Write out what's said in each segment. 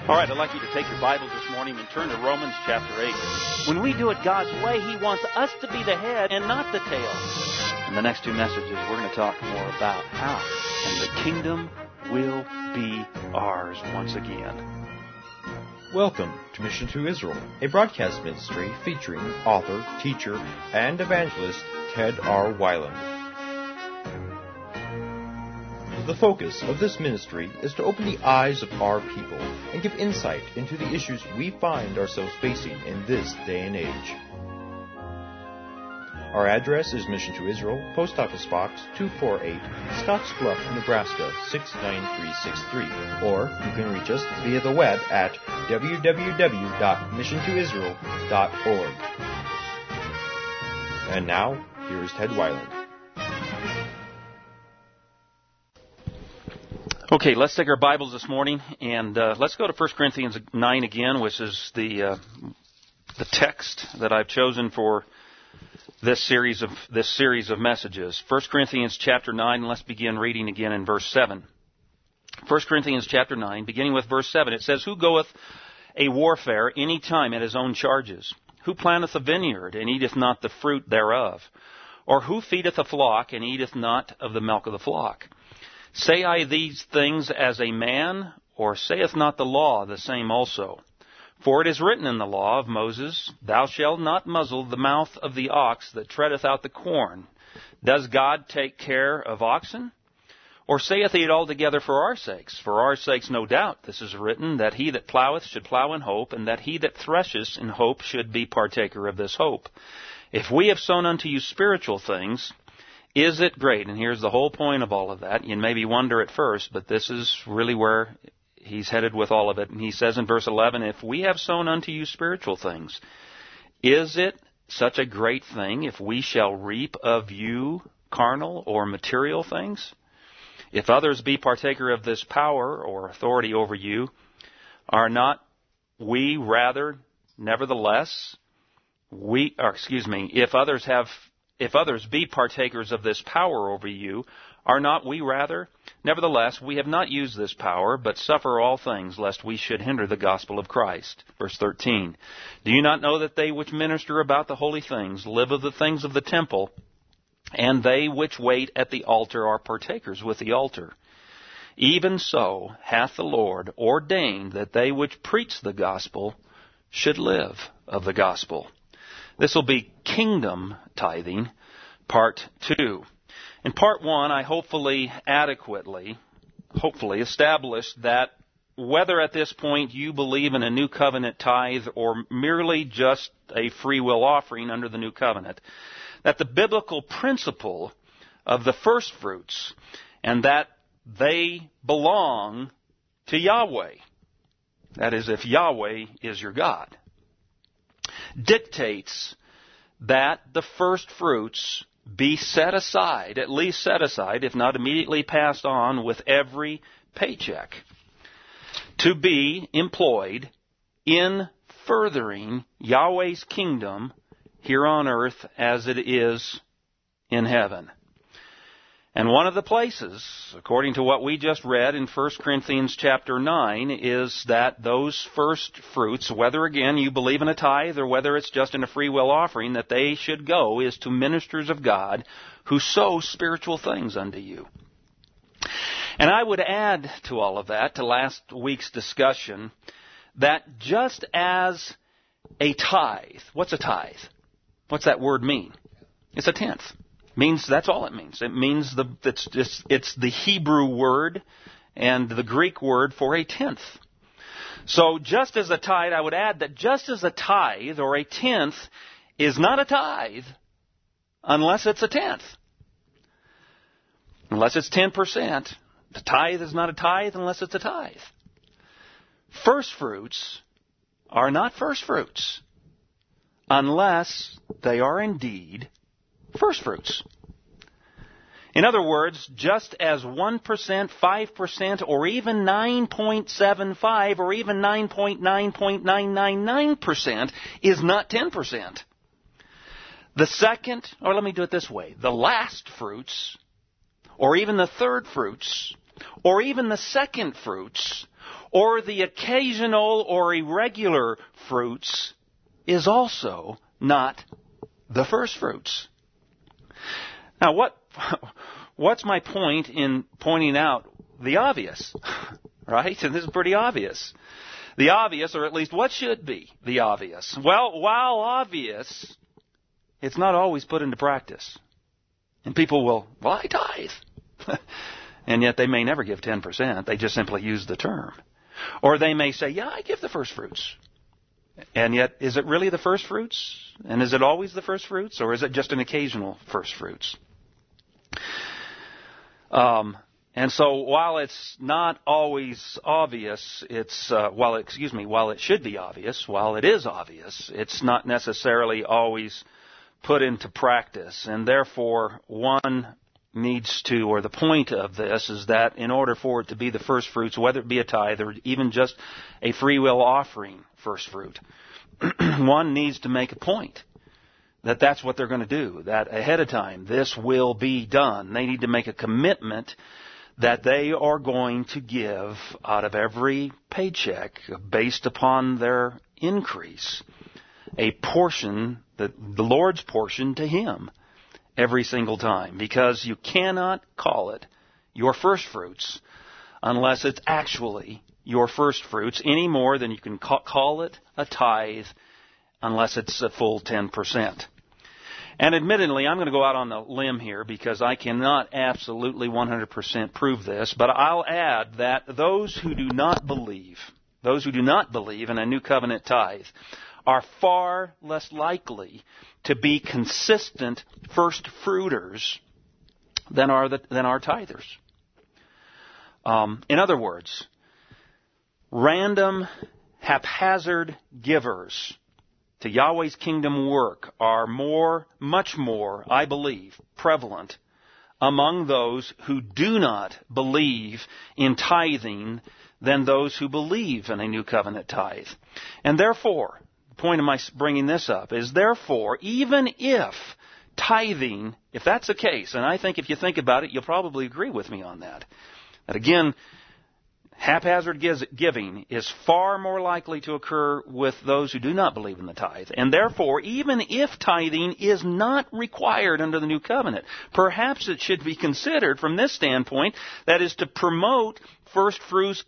All right, I'd like you to take your Bibles this morning and turn to Romans chapter 8. When we do it God's way, He wants us to be the head and not the tail. In the next two messages, we're going to talk more about how, and the kingdom will be ours once again. Welcome to Mission to Israel, a broadcast ministry featuring author, teacher, and evangelist Ted R. Weiland. The focus of this ministry is to open the eyes of our people and give insight into the issues we find ourselves facing in this day and age. Our address is Mission to Israel, Post Office Box 248, Scottsbluff, Nebraska 69363, or you can reach us via the web at www.missiontoisrael.org. And now, here is Ted Weiland. Okay, let's take our Bibles this morning and let's go to 1 Corinthians 9 again, which is the text that I've chosen for this series of messages. 1 Corinthians chapter 9, let's begin reading again in verse 7. 1 Corinthians chapter 9, beginning with verse 7, it says, "Who goeth a warfare any time at his own charges? Who planteth a vineyard, and eateth not the fruit thereof? Or who feedeth a flock, and eateth not of the milk of the flock? Say I these things as a man, or saith not the law the same also? For it is written in the law of Moses, Thou shalt not muzzle the mouth of the ox that treadeth out the corn. Does God take care of oxen? Or saith he it altogether for our sakes? For our sakes, no doubt, this is written, that he that ploweth should plow in hope, and that he that thresheth in hope should be partaker of this hope. If we have sown unto you spiritual things, is it great?" And here's the whole point of all of that. You maybe wonder at first, but this is really where he's headed with all of it. And he says in verse 11, "If we have sown unto you spiritual things, is it such a great thing if we shall reap of you carnal or material things? If others be partaker of this power or authority over you, are not we rather, nevertheless, if others be partakers of this power over you, are not we rather? Nevertheless, we have not used this power, but suffer all things, lest we should hinder the gospel of Christ." Verse 13, "Do you not know that they which minister about the holy things live of the things of the temple, and they which wait at the altar are partakers with the altar? Even so hath the Lord ordained that they which preach the gospel should live of the gospel." This will be kingdom tithing, part 2. In part 1, I hopefully established that whether at this point you believe in a new covenant tithe or merely just a free will offering under the new covenant, that the biblical principle of the first fruits and that they belong to Yahweh, that is, if Yahweh is your God, dictates that the first fruits be set aside, at least set aside, if not immediately passed on with every paycheck, to be employed in furthering Yahweh's kingdom here on earth as it is in heaven. And one of the places, according to what we just read in 1 Corinthians chapter 9, is that those first fruits, whether again you believe in a tithe or whether it's just in a free will offering, that they should go is to ministers of God who sow spiritual things unto you. And I would add to all of that, to last week's discussion, that just as a tithe, what's a tithe? What's that word mean? It's a tenth. Means that's all it means. It means it's the Hebrew word and the Greek word for a tenth. So just as a tithe, I would add that just as a tithe or a tenth is not a tithe unless it's a tenth. Unless it's 10%. The tithe is not a tithe unless it's a tithe. First fruits are not first fruits unless they are indeed first fruits. In other words, just as 1%, 5%, or even 9.75 or even 9.999% is not 10%. The second, or let me do it this way, the last fruits, or even the third fruits, or even the second fruits, or the occasional or irregular fruits is also not the first fruits. Now, what's my point in pointing out the obvious? Right? And this is pretty obvious. The obvious, or at least what should be the obvious. Well, while obvious, it's not always put into practice. And people will, well, I tithe. And yet they may never give 10%. They just simply use the term. Or they may say, yeah, I give the first fruits. And yet, is it really the first fruits? And is it always the first fruits? Or is it just an occasional first fruits? And so while it's not always obvious, while it should be obvious, while it is obvious, it's not necessarily always put into practice. And therefore, one needs to, or the point of this is that in order for it to be the first fruits, whether it be a tithe or even just a free will offering first fruit, one needs to make a point that that's what they're going to do, that ahead of time this will be done. They need to make a commitment that they are going to give out of every paycheck based upon their increase a portion, the Lord's portion to Him every single time. Because you cannot call it your first fruits unless it's actually your first fruits, any more than you can call it a tithe unless it's a full 10%. And admittedly, I'm going to go out on a limb here because I cannot absolutely 100% prove this, but I'll add that those who do not believe in a New Covenant tithe are far less likely to be consistent first fruiters than are tithers. In other words, random, haphazard givers to Yahweh's kingdom work are much more, I believe, prevalent among those who do not believe in tithing than those who believe in a New Covenant tithe. And therefore, the point of my bringing this up is, therefore, even if tithing, if that's the case, and I think if you think about it, you'll probably agree with me on that, that again, haphazard giving is far more likely to occur with those who do not believe in the tithe. And therefore, even if tithing is not required under the New Covenant, perhaps it should be considered from this standpoint, that is to promote first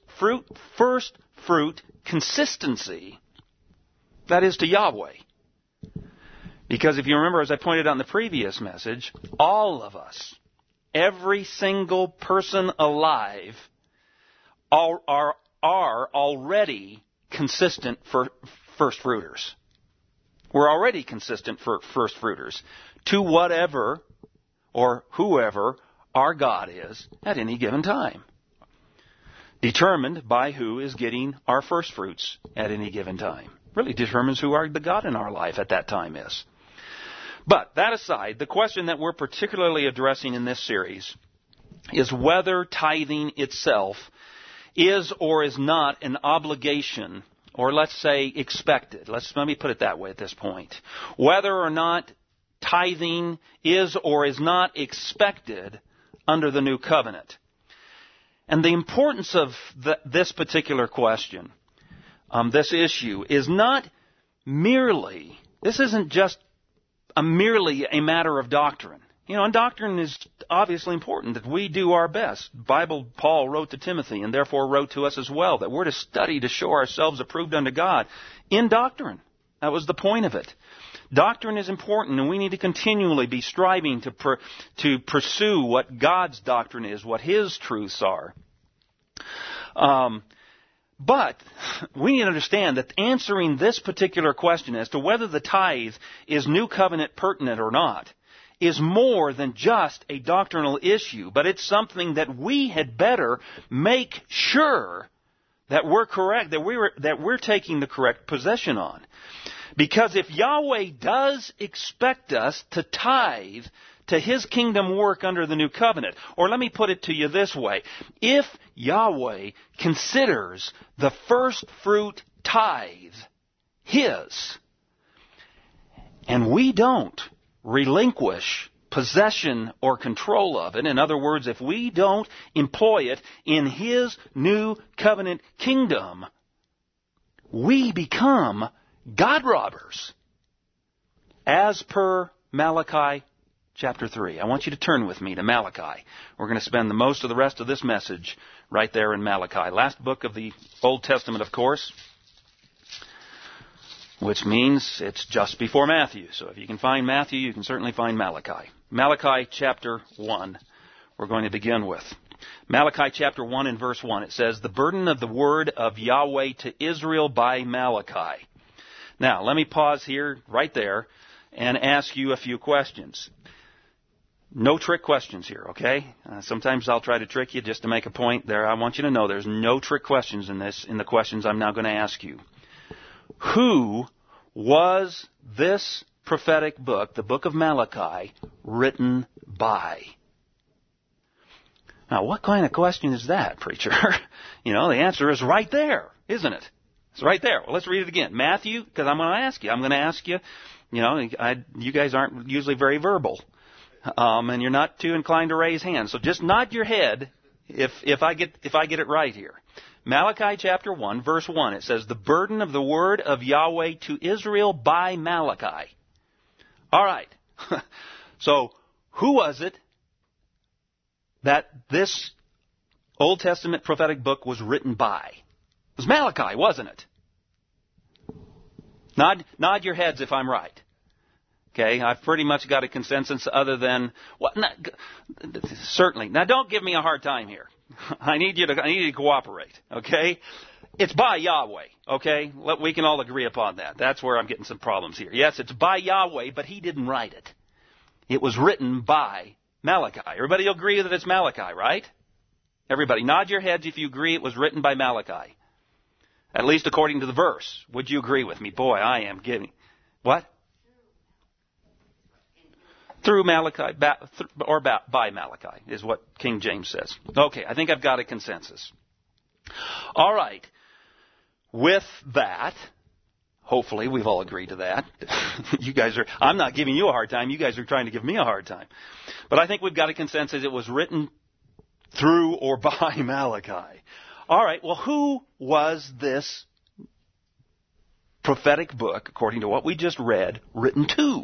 fruit consistency, that is to Yahweh. Because if you remember, as I pointed out in the previous message, all of us, every single person alive, are already consistent for first fruiters. We're already consistent for first fruiters to whatever or whoever our God is at any given time. Determined by who is getting our first fruits at any given time. Really determines who the God in our life at that time is. But that aside, the question that we're particularly addressing in this series is whether tithing itself is or is not an obligation, or let's say expected. Let me put it that way at this point. Whether or not tithing is or is not expected under the New Covenant. And the importance of this particular question, this issue, is not merely, this isn't just merely a matter of doctrine. You know, and doctrine is obviously important, that we do our best. Paul wrote to Timothy, and therefore wrote to us as well, that we're to study to show ourselves approved unto God in doctrine. That was the point of it. Doctrine is important, and we need to continually be striving to pursue what God's doctrine is, what His truths are. But we need to understand that answering this particular question as to whether the tithe is New Covenant pertinent or not is more than just a doctrinal issue, but it's something that we had better make sure that we're correct, that we're taking the correct position on. Because if Yahweh does expect us to tithe to His kingdom work under the New Covenant, or let me put it to you this way, if Yahweh considers the first fruit tithe His, and we don't relinquish possession or control of it. In other words, if we don't employ it in His new covenant kingdom, we become God robbers. As per Malachi chapter 3. I want you to turn with me to Malachi. We're going to spend the most of the rest of this message right there in Malachi. Last book of the Old Testament, of course, which means it's just before Matthew. So if you can find Matthew, you can certainly find Malachi. Malachi chapter 1, we're going to begin with. Malachi chapter 1 and verse 1, it says, "The burden of the word of Yahweh to Israel by Malachi." Now, let me pause here, right there, and ask you a few questions. No trick questions here, okay? Sometimes I'll try to trick you just to make a point there. I want you to know there's no trick questions in the questions I'm now going to ask you. Who was this prophetic book, the book of Malachi, written by? Now, what kind of question is that, preacher? The answer is right there, isn't it? It's right there. Well, let's read it again. Matthew, because I'm going to ask you. I'm going to ask you, you guys aren't usually very verbal. And you're not too inclined to raise hands. So just nod your head if I get it right here. Malachi chapter 1, verse 1, it says, "The burden of the word of Yahweh to Israel by Malachi." All right. So, who was it that this Old Testament prophetic book was written by? It was Malachi, wasn't it? Nod your heads if I'm right. Okay, I've pretty much got a consensus other than certainly. Now, don't give me a hard time here. I need you to cooperate. Okay, it's by Yahweh. Okay, we can all agree upon that. That's where I'm getting some problems here. Yes, it's by Yahweh, but He didn't write it. It was written by Malachi. Everybody agree that it's Malachi, right? Everybody, nod your heads if you agree it was written by Malachi. At least according to the verse. Would you agree with me? Boy, I am getting what? Through Malachi, by Malachi, is what King James says. Okay, I think I've got a consensus. All right. With that, hopefully we've all agreed to that. I'm not giving you a hard time. You guys are trying to give me a hard time. But I think we've got a consensus. It was written through or by Malachi. All right, well, who was this prophetic book, according to what we just read, written to?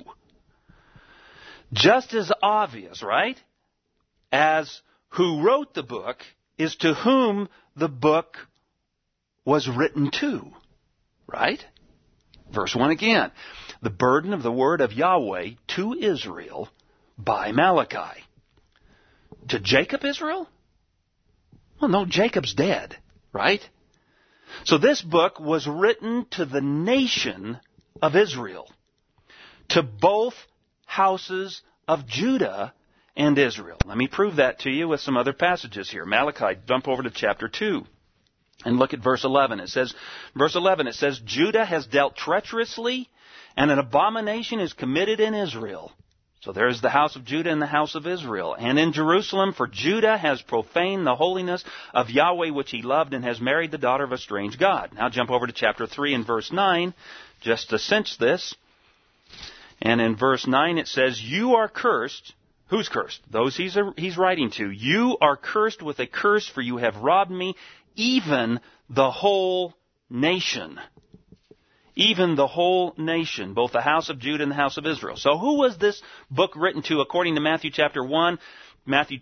Just as obvious, right, as who wrote the book is to whom the book was written to, right? Verse 1 again. "The burden of the word of Yahweh to Israel by Malachi." To Jacob, Israel? Well, no, Jacob's dead, right? So this book was written to the nation of Israel, to both houses of Judah and Israel. Let me prove that to you with some other passages here. Malachi, jump over to chapter 2 and look at verse 11. It says, "Judah has dealt treacherously, and an abomination is committed in Israel." So there's the house of Judah and the house of Israel. "And in Jerusalem, for Judah has profaned the holiness of Yahweh which he loved, and has married the daughter of a strange god." Now jump over to chapter 3 and verse 9, just to cinch this. And in verse 9 it says, "You are cursed." Who's cursed? Those he's writing to. "You are cursed with a curse, for you have robbed me, even the whole nation." Even the whole nation, both the house of Judah and the house of Israel. So who was this book written to according to Matthew chapter 1, Malachi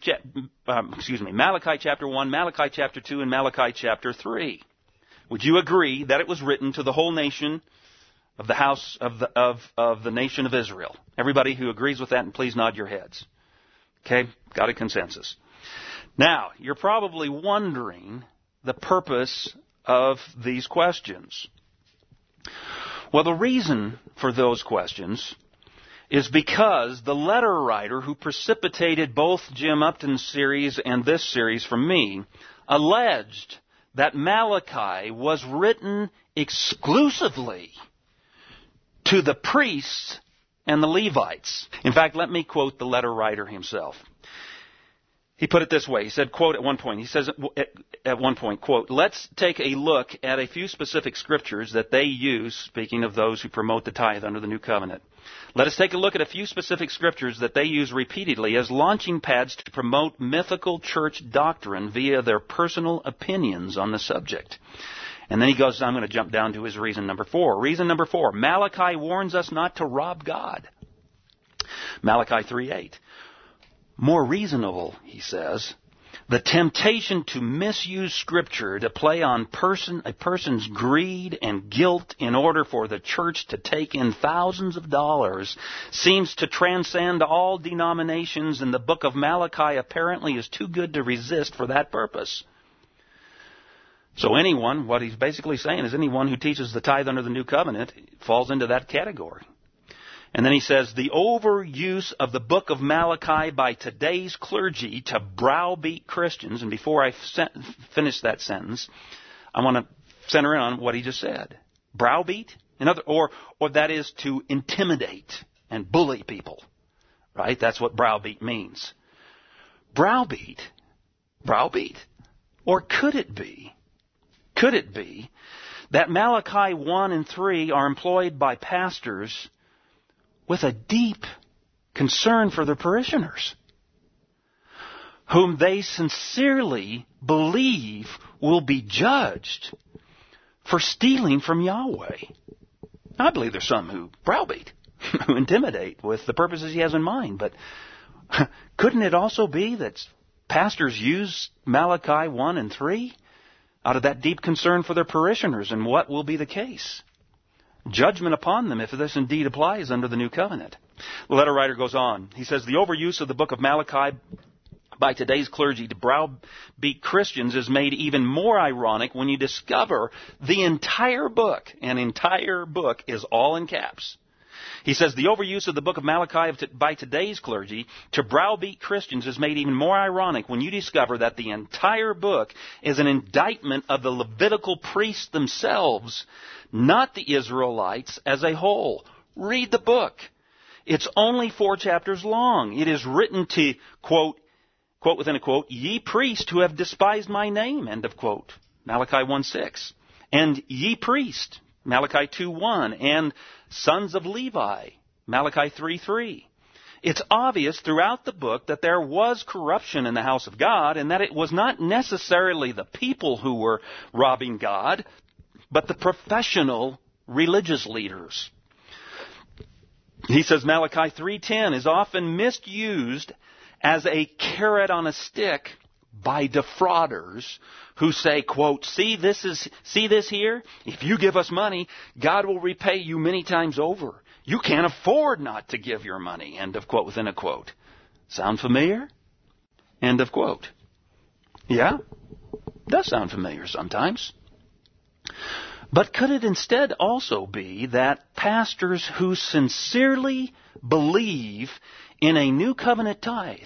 chapter 1, Malachi chapter 2, and Malachi chapter 3? Would you agree that it was written to the whole nation of the house of the nation of Israel? Everybody who agrees with that, and please nod your heads. Okay, got a consensus. Now, you're probably wondering the purpose of these questions. Well, the reason for those questions is because the letter writer who precipitated both Jim Upton's series and this series from me alleged that Malachi was written exclusively to the priests and the Levites. In fact, let me quote the letter writer himself. He put it this way. He said, quote, at one point, he says at one point, quote, let's take a look at a few specific scriptures that they use, speaking of those who promote the tithe under the new covenant. Let us take a look at a few specific scriptures that they use repeatedly as launching pads to promote mythical church doctrine via their personal opinions on the subject. And then he goes, I'm going to jump down to his reason number 4. Reason number 4, Malachi warns us not to rob God. Malachi 3:8. More reasonable, he says, the temptation to misuse Scripture to play on a person's greed and guilt in order for the church to take in thousands of dollars seems to transcend all denominations, and the book of Malachi apparently is too good to resist for that purpose. So anyone, what he's basically saying is anyone who teaches the tithe under the new covenant falls into that category. And then he says, the overuse of the book of Malachi by today's clergy to browbeat Christians. And before I finish that sentence, I want to center in on what he just said. Browbeat? Or that is to intimidate and bully people. Right? That's what browbeat means. Browbeat? Or could it be that Malachi 1 and 3 are employed by pastors with a deep concern for their parishioners, whom they sincerely believe will be judged for stealing from Yahweh? I believe there's some who browbeat, who intimidate with the purposes he has in mind, but couldn't it also be that pastors use Malachi 1 and 3 out of that deep concern for their parishioners, and what will be the case? Judgment upon them if this indeed applies under the new covenant. The letter writer goes on. He says, the overuse of the book of Malachi by today's clergy to browbeat Christians is made even more ironic when you discover the entire book, and entire book is all in caps. He says the overuse of the book of Malachi by today's clergy to browbeat Christians is made even more ironic when you discover that the entire book is an indictment of the Levitical priests themselves, not the Israelites as a whole. Read the book. It's only 4 chapters long. It is written to, quote within a quote, ye priests who have despised my name, end of quote. Malachi 1:6. And ye priest, Malachi 2:1, and sons of Levi, Malachi 3:3. It's obvious throughout the book that there was corruption in the house of God, and that it was not necessarily the people who were robbing God, but the professional religious leaders. He says Malachi 3:10 is often misused as a carrot on a stick by defrauders who say, quote, see this here? If you give us money, God will repay you many times over. You can't afford not to give your money, end of quote within a quote. Sound familiar? End of quote. Yeah, does sound familiar sometimes. But could it instead also be that pastors who sincerely believe in a new covenant tithe,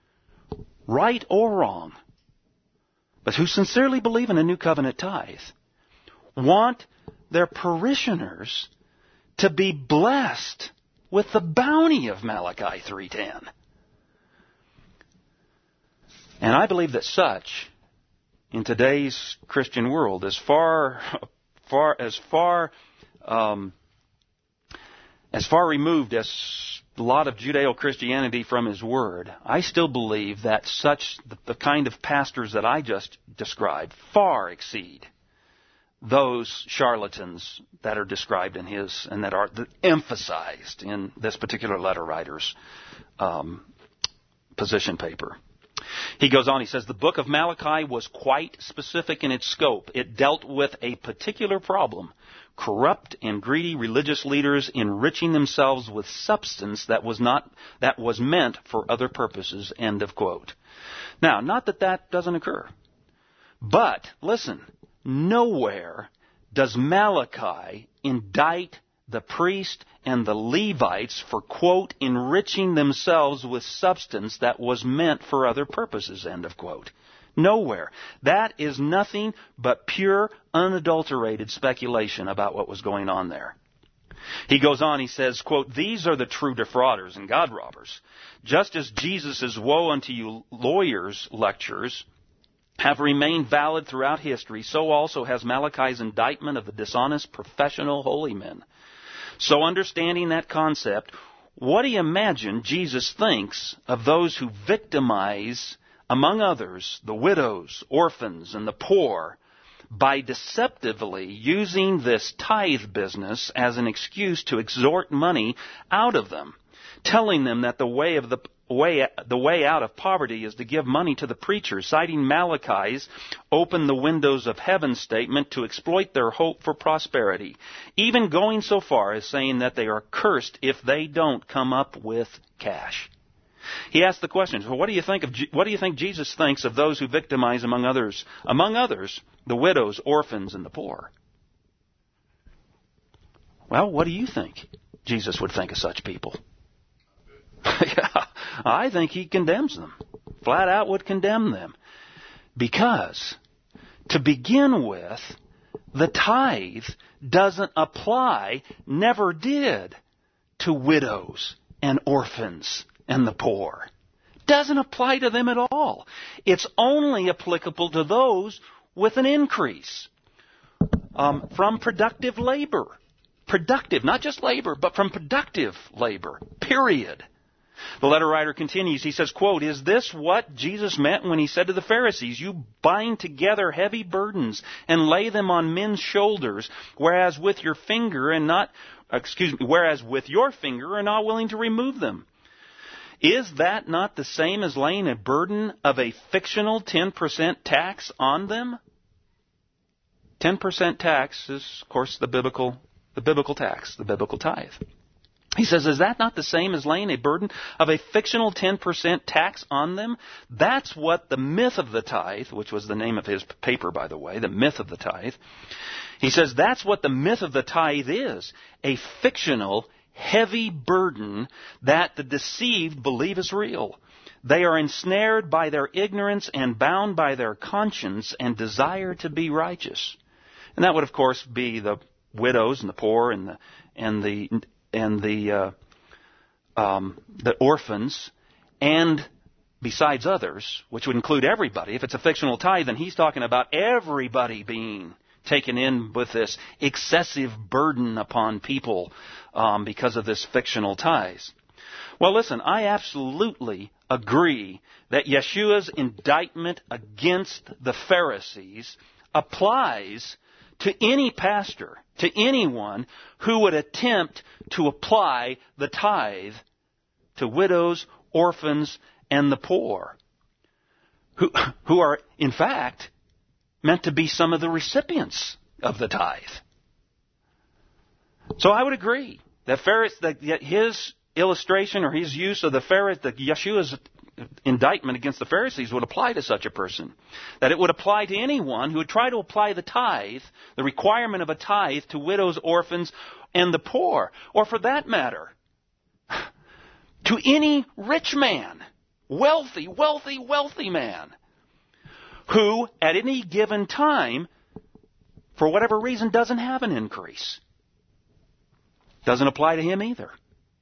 right or wrong, but who sincerely believe in a new covenant tithe, want their parishioners to be blessed with the bounty of Malachi 3:10? And I believe that such, in today's Christian world, as far removed as a lot of Judeo-Christianity from His Word, I still believe that the kind of pastors that I just described far exceed those charlatans that are described in his and that are emphasized in this particular letter writer's position paper. He goes on, he says, the book of Malachi was quite specific in its scope. It dealt with a particular problem: corrupt and greedy religious leaders enriching themselves with substance that was meant for other purposes, end of quote. Now, not that doesn't occur. But, listen, nowhere does Malachi indict the priest and the Levites for, quote, enriching themselves with substance that was meant for other purposes, end of quote. Nowhere. That is nothing but pure, unadulterated speculation about what was going on there. He goes on, he says, quote, "These are the true defrauders and God robbers. Just as Jesus' woe unto you lawyers lectures have remained valid throughout history, so also has Malachi's indictment of the dishonest professional holy men. So understanding that concept, what do you imagine Jesus thinks of those who victimize, among others, the widows, orphans, and the poor, by deceptively using this tithe business as an excuse to extort money out of them, telling them that the way out of poverty is to give money to the preacher, citing Malachi's open the windows of heaven statement to exploit their hope for prosperity, even going so far as saying that they are cursed if they don't come up with cash." He asked the question, so what do you think Jesus thinks of those who victimize among others, the widows, orphans, and the poor? Well, what do you think Jesus would think of such people? Yeah, I think he condemns them. Flat out would condemn them. Because, to begin with, the tithe doesn't apply, never did, to widows and orphans and the poor. Doesn't apply to them at all. It's only applicable to those with an increase from productive labor. Productive, not just labor, but from productive labor, period. The letter writer continues, he says, quote, "Is this what Jesus meant when he said to the Pharisees, 'You bind together heavy burdens and lay them on men's shoulders, whereas with your finger are not willing to remove them'? Is that not the same as laying a burden of a fictional 10% tax on them?" 10% tax is, of course, the biblical tax, the biblical tithe. He says, is that not the same as laying a burden of a fictional 10% tax on them? That's what the myth of the tithe, which was the name of his paper, by the way, the myth of the tithe. He says that's what the myth of the tithe is, a fictional, heavy burden that the deceived believe is real. They are ensnared by their ignorance and bound by their conscience and desire to be righteous. And that would, of course, be the widows and the poor and the orphans, and besides others, which would include everybody. If it's a fictional tithe, then he's talking about everybody being taken in with this excessive burden upon people because of this fictional tithes. Well, listen, I absolutely agree that Yeshua's indictment against the Pharisees applies to any pastor, to anyone who would attempt to apply the tithe to widows, orphans, and the poor, who are, in fact, meant to be some of the recipients of the tithe. So I would agree that his illustration or his use of that Yeshua's indictment against the Pharisees would apply to such a person. That it would apply to anyone who would try to apply the tithe, the requirement of a tithe, to widows, orphans, and the poor. Or for that matter, to any rich man, wealthy man, who at any given time, for whatever reason, doesn't have an increase. Doesn't apply to him either.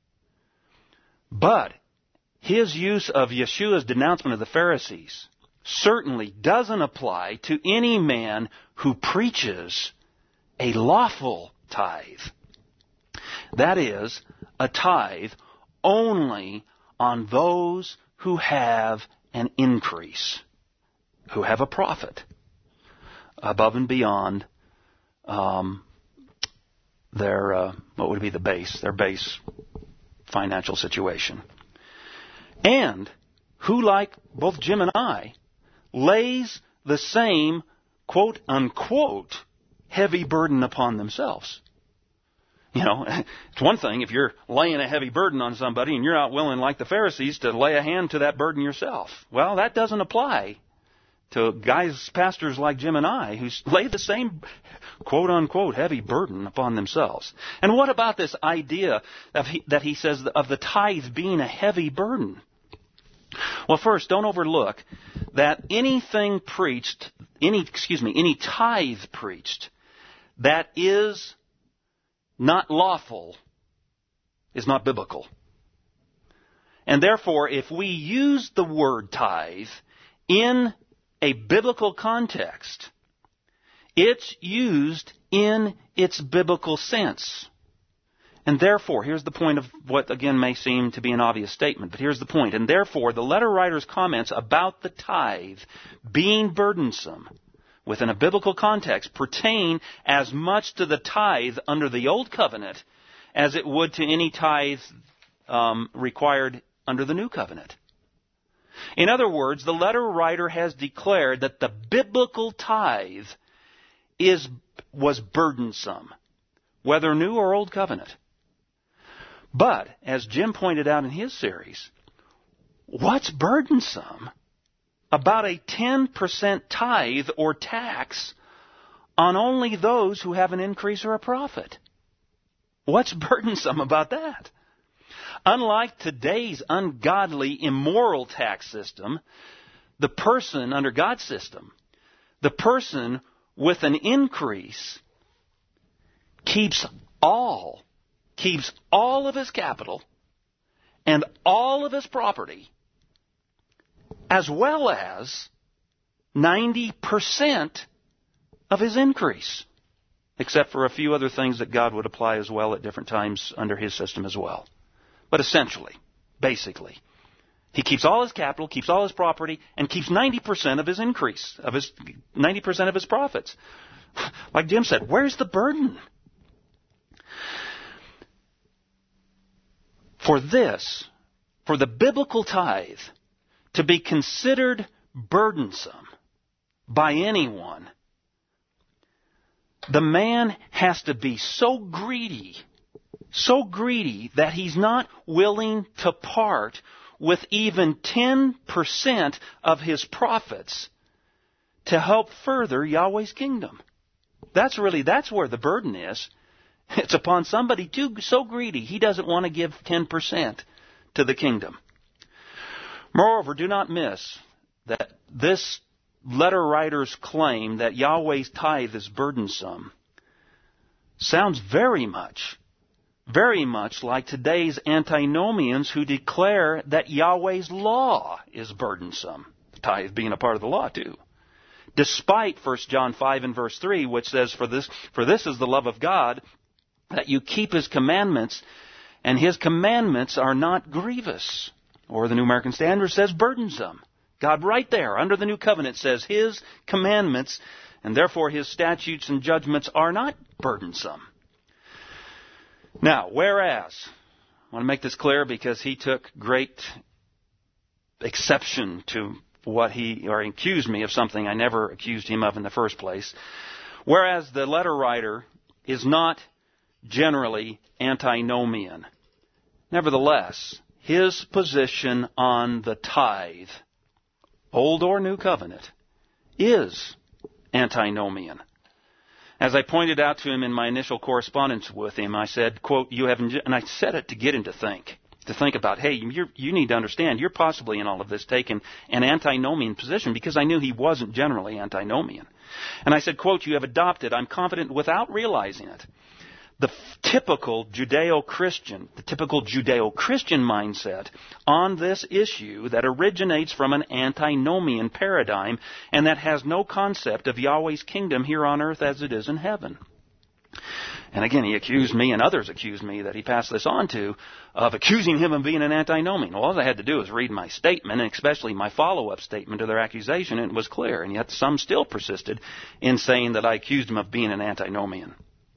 But his use of Yeshua's denouncement of the Pharisees certainly doesn't apply to any man who preaches a lawful tithe. That is, a tithe only on those who have an increase, who have a profit above and beyond their base financial situation. And who, like both Jim and I, lays the same quote-unquote heavy burden upon themselves. You know, it's one thing if you're laying a heavy burden on somebody and you're not willing, like the Pharisees, to lay a hand to that burden yourself. Well, that doesn't apply to pastors like Jim and I, who lay the same quote-unquote heavy burden upon themselves. And what about this idea that he says of the tithe being a heavy burden? Well, first, don't overlook that any tithe preached that is not lawful, is not biblical. And therefore, if we use the word tithe in a biblical context, it's used in its biblical sense. And therefore, here's the point of what again may seem to be an obvious statement, but here's the point. And therefore, the letter writer's comments about the tithe being burdensome within a biblical context pertain as much to the tithe under the Old Covenant as it would to any tithe required under the New Covenant. In other words, the letter writer has declared that the biblical tithe was burdensome, whether New or Old Covenant. But, as Jim pointed out in his series, what's burdensome about a 10% tithe or tax on only those who have an increase or a profit? What's burdensome about that? Unlike today's ungodly, immoral tax system, the person under God's system, the person with an increase keeps all of his capital and all of his property, as well as 90% of his increase, except for a few other things that God would apply as well at different times under his system as well. But essentially, basically, he keeps all his capital, keeps all his property, and keeps 90% of his increase, 90% of his profits. Like Jim said, where's the burden? For the biblical tithe to be considered burdensome by anyone, the man has to be so greedy that he's not willing to part with even 10% of his profits to help further Yahweh's kingdom. That's where the burden is. It's upon somebody so greedy he doesn't want to give 10% to the kingdom. Moreover, do not miss that this letter writer's claim that Yahweh's tithe is burdensome sounds very much like today's antinomians who declare that Yahweh's law is burdensome, the tithe being a part of the law too. Despite 1 John 5 and verse 3, which says, For this is the love of God, that you keep His commandments, and His commandments are not grievous. Or the New American Standard says burdensome. God right there under the New Covenant says His commandments, and therefore His statutes and judgments are not burdensome. Now, whereas, I want to make this clear because he took great exception to or accused me of something I never accused him of in the first place. Whereas the letter writer is not generally antinomian. Nevertheless, his position on the tithe, Old or New Covenant, is antinomian. As I pointed out to him in my initial correspondence with him, I said, quote, and I said it to get him to think about, hey, you need to understand, you're possibly in all of this taking an antinomian position, because I knew he wasn't generally antinomian. And I said, quote, you have adopted, I'm confident without realizing it, the typical Judeo-Christian mindset on this issue that originates from an antinomian paradigm and that has no concept of Yahweh's kingdom here on earth as it is in heaven. And again, he accused me, and others accused me that he passed this on to, of accusing him of being an antinomian. Well, all I had to do was read my statement, and especially my follow-up statement to their accusation, and it was clear. And yet some still persisted in saying that I accused him of being an antinomian.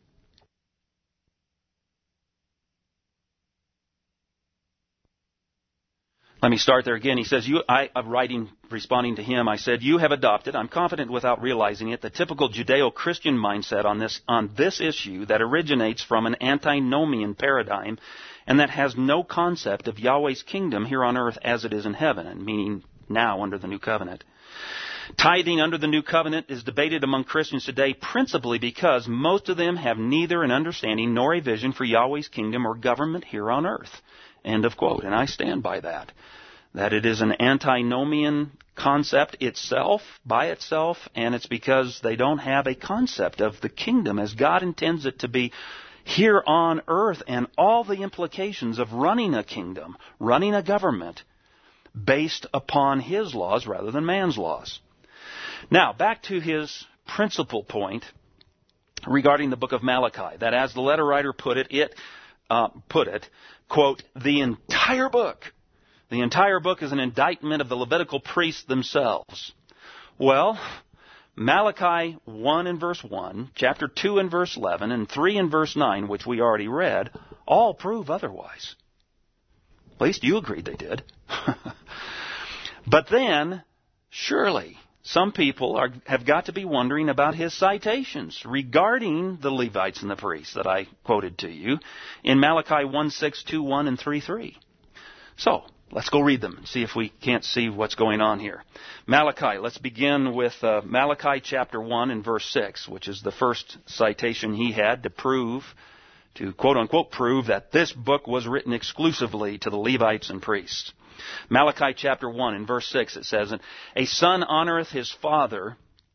Let me start there again. He says, responding to him, I said, you have adopted, I'm confident without realizing it, the typical Judeo-Christian mindset on this issue that originates from an antinomian paradigm and that has no concept of Yahweh's kingdom here on earth as it is in heaven, and meaning now under the New Covenant. Tithing under the New Covenant is debated among Christians today principally because most of them have neither an understanding nor a vision for Yahweh's kingdom or government here on earth. End of quote. And I stand by that. That it is an antinomian concept by itself, and it's because they don't have a concept of the kingdom as God intends it to be here on earth and all the implications of running a kingdom, running a government based upon His laws rather than man's laws. Now, back to his principal point regarding the book of Malachi, that as the letter writer put it, quote, the entire book is an indictment of the Levitical priests themselves. Well, Malachi 1 and verse 1, chapter 2 and verse 11, and 3 and verse 9, which we already read, all prove otherwise. At least you agreed they did. But then, surely, some people have got to be wondering about his citations regarding the Levites and the priests that I quoted to you in Malachi 1:6, 2:1, and 3:3. So, let's go read them and see if we can't see what's going on here. Malachi, let's begin with Malachi chapter 1 and verse 6, which is the first citation he had to quote-unquote prove that this book was written exclusively to the Levites and priests. Malachi chapter 1 and verse 6, it says, a son honoreth his father,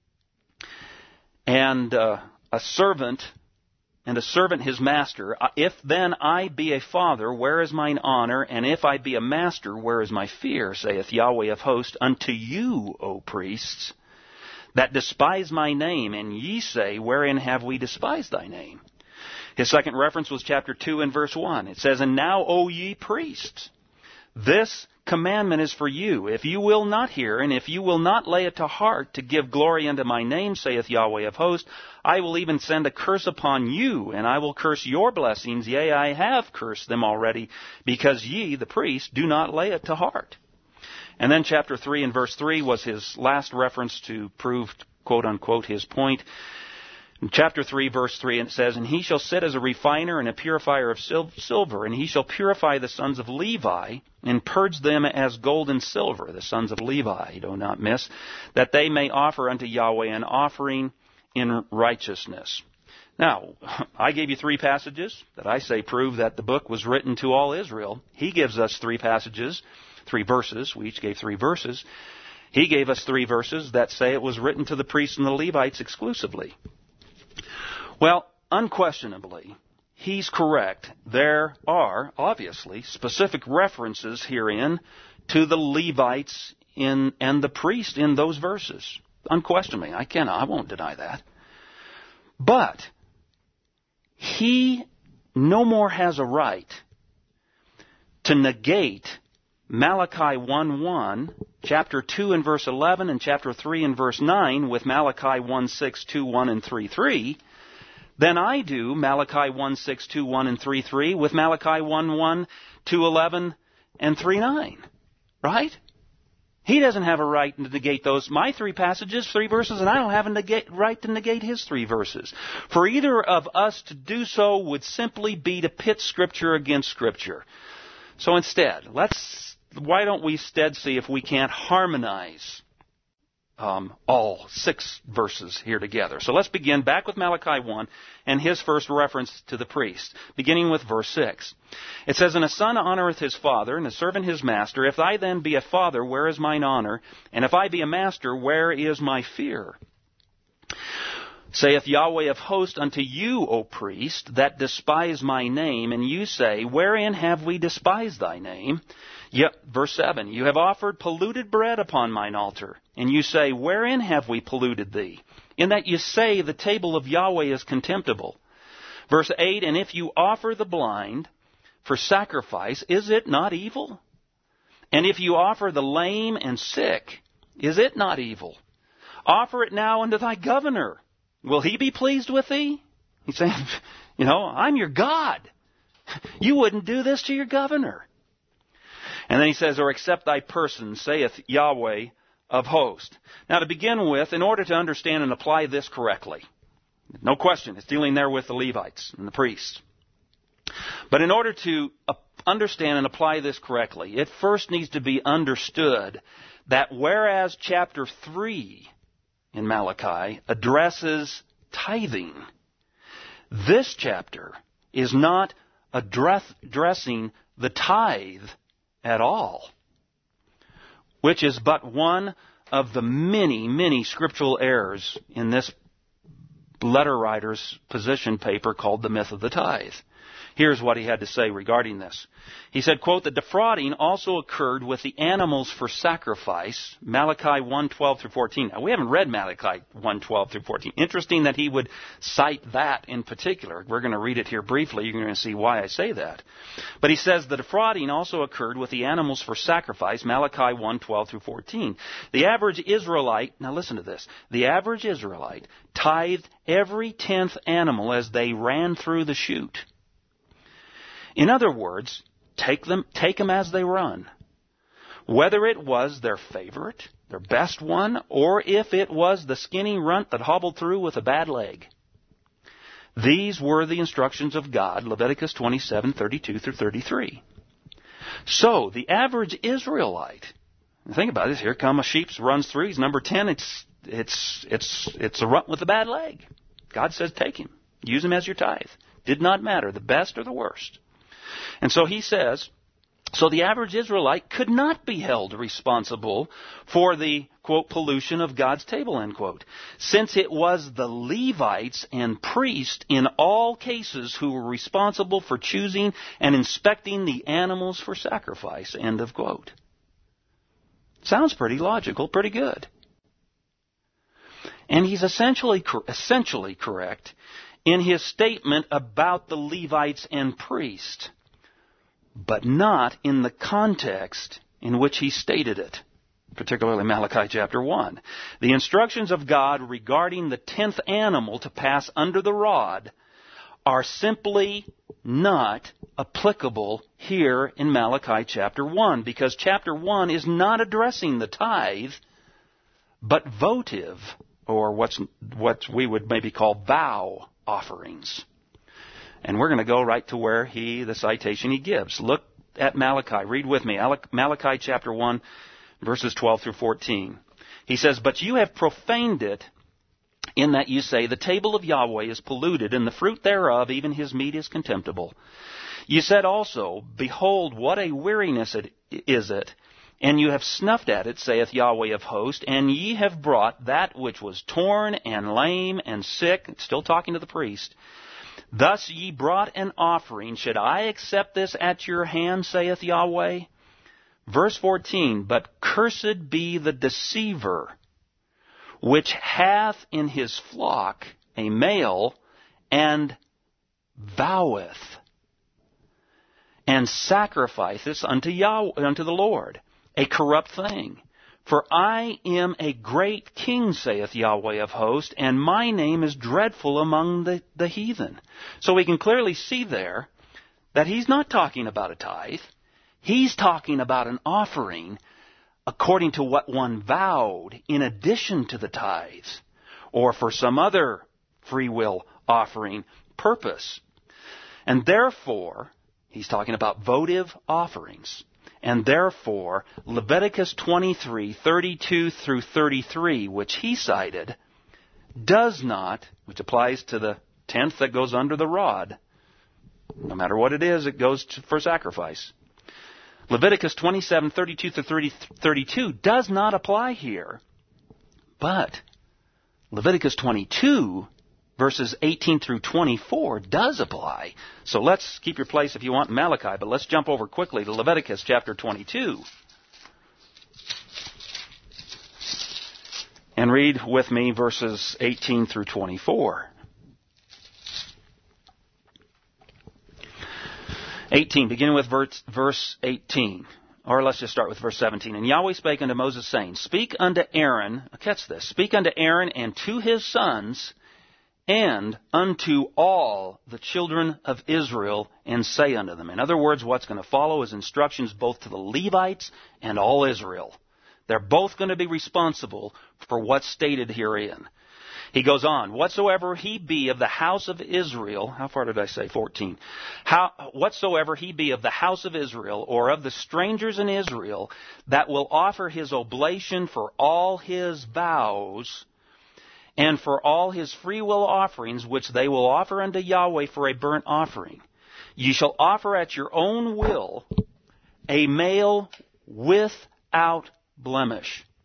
and a servant his master. If then I be a father, where is mine honor? And if I be a master, where is my fear? Saith Yahweh of hosts, unto you, O priests, that despise my name. And ye say, wherein have we despised thy name? His second reference was chapter 2 and verse 1. It says, and now, O ye priests, this commandment is for you. If you will not hear, and if you will not lay it to heart to give glory unto my name, saith Yahweh of hosts, I will even send a curse upon you, and I will curse your blessings. Yea, I have cursed them already, because ye, the priests, do not lay it to heart. And then chapter 3 and verse 3 was his last reference to prove, quote unquote, his point. In chapter 3, verse 3, it says, and he shall sit as a refiner and a purifier of silver, and he shall purify the sons of Levi, and purge them as gold and silver, the sons of Levi, do not miss, that they may offer unto Yahweh an offering in righteousness. Now, I gave you 3 passages that I say prove that the book was written to all Israel. He gives us 3 passages, 3 verses. We each gave 3 verses. He gave us 3 verses that say it was written to the priests and the Levites exclusively. Well, unquestionably, he's correct. There are, obviously, specific references herein to the Levites and the priest in those verses. Unquestionably. I won't deny that. But he no more has a right to negate Malachi 1:1, chapter 2 and verse 11, and chapter 3 and verse 9 with Malachi 1:6, 2:1, and 3:3, than I do Malachi 1:6, 2:1, and 3:3 with Malachi 1:1, 2:11, and 3:9. Right? He doesn't have a right to negate those, my 3 passages, 3 verses, and I don't have a right to negate his 3 verses. For either of us to do so would simply be to pit Scripture against Scripture. So instead, why don't we instead see if we can't harmonize all 6 verses here together. So let's begin back with Malachi 1 and his first reference to the priest, beginning with verse 6. It says, and a son honoreth his father, and a servant his master. If I then be a father, where is mine honor? And if I be a master, where is my fear? Saith Yahweh of hosts unto you, O priest, that despise my name, and you say, wherein have we despised thy name? Verse 7, you have offered polluted bread upon mine altar, and you say, wherein have we polluted thee? In that you say, the table of Yahweh is contemptible. Verse 8, and if you offer the blind for sacrifice, is it not evil? And if you offer the lame and sick, is it not evil? Offer it now unto thy governor. Will he be pleased with thee? He's saying, I'm your God. You wouldn't do this to your governor. And then he says, or accept thy person, saith Yahweh of hosts. Now to begin with, in order to understand and apply this correctly, no question, it's dealing there with the Levites and the priests. But in order to understand and apply this correctly, it first needs to be understood that whereas chapter 3 in Malachi addresses tithing, this chapter is not addressing the tithe at all, which is but one of the many, many scriptural errors in this letter writer's position paper called The Myth of the Tithe. Here's what he had to say regarding this. He said, quote, "The defrauding also occurred with the animals for sacrifice," Malachi 1:12 through 14. Now, we haven't read Malachi 1:12 through 14. Interesting that he would cite that in particular. We're going to read it here briefly. You're going to see why I say that. But he says, "The defrauding also occurred with the animals for sacrifice," Malachi 1:12 through 14. The average Israelite, now listen to this, the average Israelite tithed every 10th animal as they ran through the chute. In other words, take them as they run. Whether it was their favorite, their best one, or if it was the skinny runt that hobbled through with a bad leg. These were the instructions of God, Leviticus 27:32 through 33. So, the average Israelite, think about this, here come a sheep, runs through, he's number 10, it's a runt with a bad leg. God says take him, use him as your tithe. Did not matter, the best or the worst. And so he says, so the average Israelite could not be held responsible for the, quote, pollution of God's table, end quote, since it was the Levites and priests in all cases who were responsible for choosing and inspecting the animals for sacrifice, end of quote. Sounds pretty logical, pretty good. And he's essentially correct in his statement about the Levites and priests, but not in the context in which he stated it, particularly Malachi chapter 1. The instructions of God regarding the 10th animal to pass under the rod are simply not applicable here in Malachi chapter 1, because chapter 1 is not addressing the tithe, but votive, or what we would maybe call vow offerings. And we're going to go right to where the citation he gives. Look at Malachi. Read with me. Malachi chapter 1, verses 12 through 14. He says, "But you have profaned it in that you say, the table of Yahweh is polluted, and the fruit thereof, even his meat, is contemptible. You said also, behold, what a weariness is it, and you have snuffed at it, saith Yahweh of hosts, and ye have brought that which was torn and lame and sick," still talking to the priest, "thus ye brought an offering. Should I accept this at your hand, saith Yahweh?" Verse 14, "But cursed be the deceiver, which hath in his flock a male, and voweth, and sacrificeth unto the Lord, a corrupt thing. For I am a great king, saith Yahweh of hosts, and my name is dreadful among the heathen." So we can clearly see there that he's not talking about a tithe. He's talking about an offering according to what one vowed in addition to the tithes, or for some other free will offering purpose. And therefore, he's talking about votive offerings. And therefore, Leviticus 23:32 through 33, which he cited, does not, which applies to the 10th that goes under the rod. No matter what it is, it goes for sacrifice. Leviticus 27:32 through 32 does not apply here. But Leviticus 22, verses 18 through 24 does apply. So let's keep your place if you want in Malachi, but let's jump over quickly to Leviticus chapter 22. And read with me verses 18 through 24. 18, beginning with verse 18. Or let's just start with verse 17. "And Yahweh spake unto Moses, saying, Speak unto Aaron," catch this, "speak unto Aaron and to his sons, and unto all the children of Israel, and say unto them." In other words, what's going to follow is instructions both to the Levites and all Israel. They're both going to be responsible for what's stated herein. He goes on, "Whatsoever he be of the house of Israel," how far did I say? 14. "Whatsoever he be of the house of Israel, or of the strangers in Israel, that will offer his oblation for all his vows, and for all his freewill offerings, which they will offer unto Yahweh for a burnt offering, ye shall offer at your own will a male without blemish."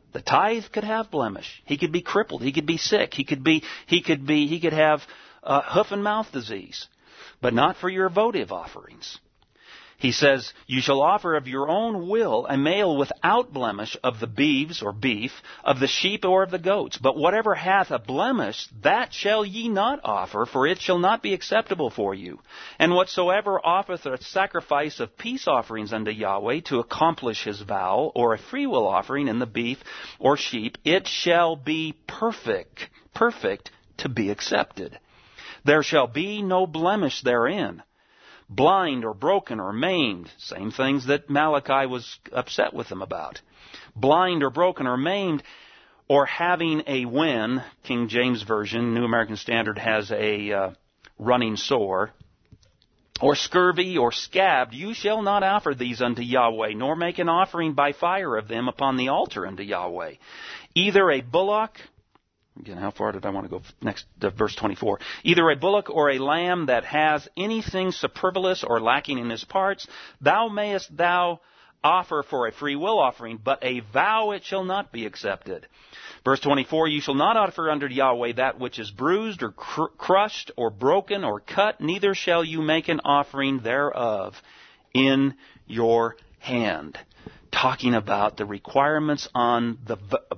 The tithe could have blemish. He could be crippled. He could be sick. He could have hoof and mouth disease, but not for your votive offerings. He says, you shall offer of your own will a male without blemish of the beeves or beef, of the sheep or of the goats. But whatever hath a blemish, that shall ye not offer, for it shall not be acceptable for you. And whatsoever offereth a sacrifice of peace offerings unto Yahweh to accomplish his vow, or a freewill offering in the beef or sheep, it shall be perfect to be accepted. There shall be no blemish therein. Blind or broken or maimed, same things that Malachi was upset with them about. Blind or broken or maimed, or having a wen, King James Version, New American Standard has a running sore, or scurvy or scabbed, you shall not offer these unto Yahweh, nor make an offering by fire of them upon the altar unto Yahweh. Either a bullock, again, how far did I want to go next to verse 24? Either a bullock or a lamb that has anything superfluous or lacking in his parts, mayest thou offer for a free will offering, but a vow it shall not be accepted. Verse 24, you shall not offer unto Yahweh that which is bruised or crushed or broken or cut, neither shall you make an offering thereof in your hand. Talking about the requirements on the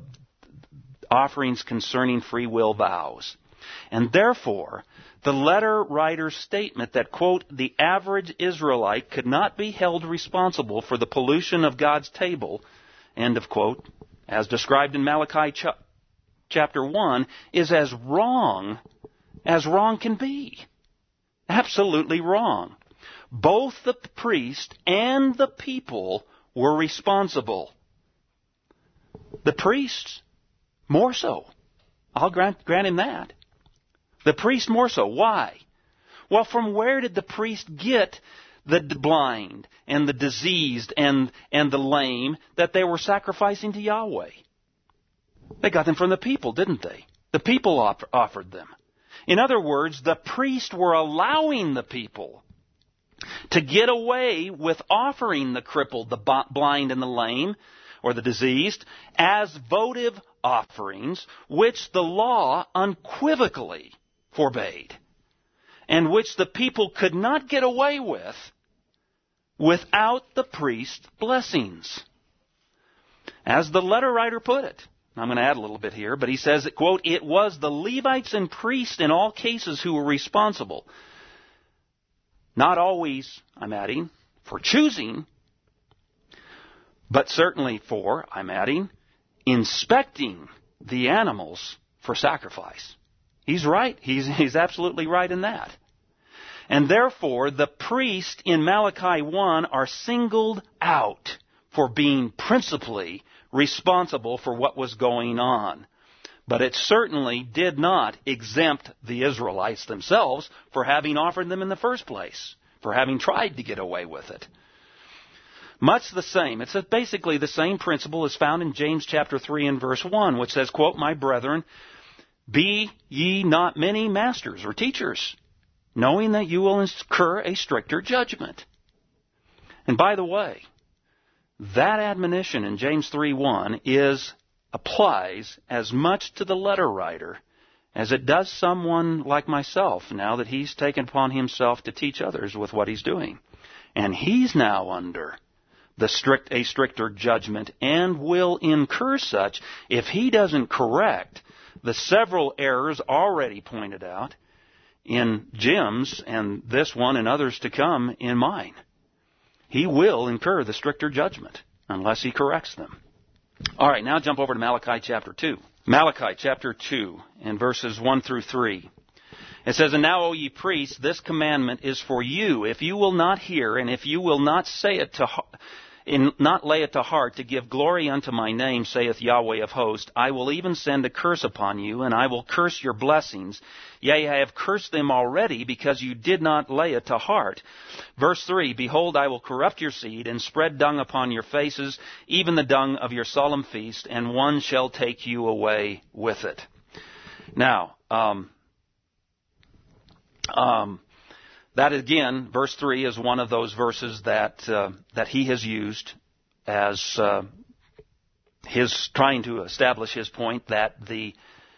offerings concerning free will vows. And therefore, the letter writer's statement that, quote, the average Israelite could not be held responsible for the pollution of God's table, end of quote, as described in Malachi chapter 1, is as wrong can be. Absolutely wrong. Both the priest and the people were responsible. The priests more so. I'll grant him that. The priest more so. Why? Well, from where did the priest get the blind and the diseased and the lame that they were sacrificing to Yahweh? They got them from the people, didn't they? The people offered them. In other words, the priests were allowing the people to get away with offering the crippled, the blind, and the lame, or the diseased, as votive offerings, which the law unequivocally forbade, and which the people could not get away with without the priest's blessings. As the letter writer put it, I'm going to add a little bit here, but he says that, quote, it was the Levites and priests in all cases who were responsible. Not always, I'm adding, for choosing, but certainly for, I'm adding, inspecting the animals for sacrifice. He's right. He's absolutely right in that. And therefore, the priests in Malachi 1 are singled out for being principally responsible for what was going on. But it certainly did not exempt the Israelites themselves for having offered them in the first place, for having tried to get away with it. Much the same. It's basically the same principle as found in James chapter 3 and verse 1, which says, quote, my brethren, be ye not many masters or teachers, knowing that you will incur a stricter judgment. And by the way, that admonition in James 3:1 applies as much to the letter writer as it does someone like myself now that he's taken upon himself to teach others with what he's doing. And he's now under a stricter judgment and will incur such if he doesn't correct the several errors already pointed out in Jim's and this one and others to come in mine. He will incur the stricter judgment unless he corrects them. All right, now jump over to Malachi chapter 2. Malachi chapter 2 and verses 1 through 3. It says, and now, O ye priests, this commandment is for you, if you will not hear, and if you will not not lay it to heart to give glory unto my name, saith Yahweh of hosts, I will even send a curse upon you, and I will curse your blessings. Yea, I have cursed them already, because you did not lay it to heart. Verse 3, behold, I will corrupt your seed, and spread dung upon your faces, even the dung of your solemn feast, and one shall take you away with it. Now, that again, verse 3 is one of those verses that he has used as his trying to establish his point that the